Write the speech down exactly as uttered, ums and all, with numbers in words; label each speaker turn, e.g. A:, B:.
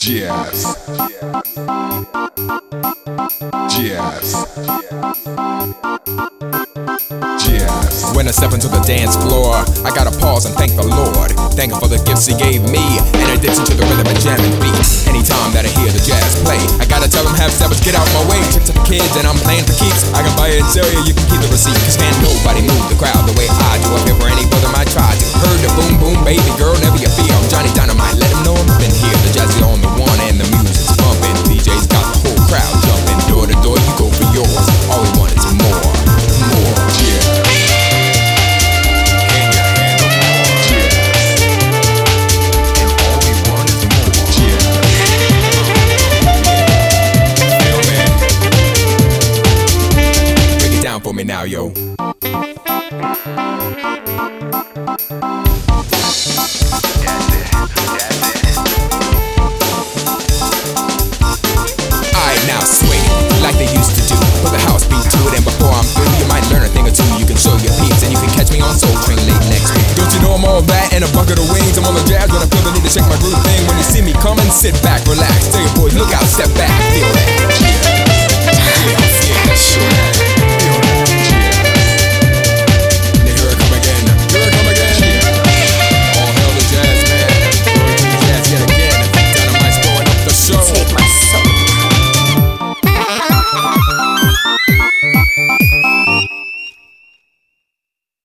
A: Jazz. Jazz. Jazz.
B: When I step into the dance floor, I gotta pause and thank the Lord. Thank Him for the gifts He gave me, in addition to the rhythm and jamming beat. Anytime that I hear the jazz play, I gotta tell them half steppers, get out my way. Tip to the kids and I'm playing for keeps. I can buy it and sell you, you can keep the receipt. Cause can't nobody move the crowd the way I do. Up here for any brother I tried to. Heard the boom boom, baby girl, never you fear. I'm Johnny Dynamite, let them know I'm been here. The jazz is on the one and the music's bumping. D J's got the whole crowd jumping. Door to door, you go for yours. All we want is more, more.
A: Jazz.
B: For me now, yo. Alright, now swing it like they used to do. Put the house beat to it, and before I'm through, you might learn a thing or two. You can show your peeps, and you can catch me on Soul Train late next week. Don't you know I'm all that and a bucket of wings? I'm on the jazz when I feel the need to shake my groove thing. When you see me coming, sit back, relax. Tell your boys, look out, step back, feel that.